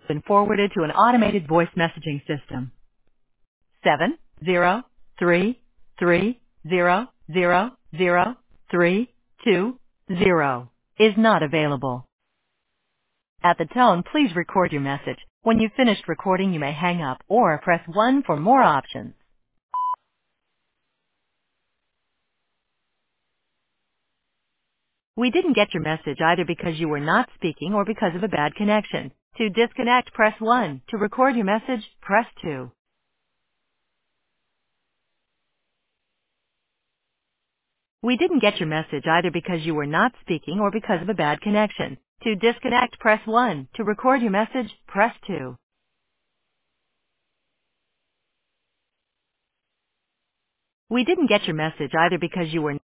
been forwarded to an automated voice messaging system. 703300320 is not available. At the tone, please record your message. When you've finished recording, you may hang up or press 1 for more options. We didn't get your message either because you were not speaking or because of a bad connection. To disconnect, press 1. To record your message, press 2. We didn't get your message either because you were not speaking or because of a bad connection. To disconnect, press 1. To record your message, press 2. We didn't get your message either because you were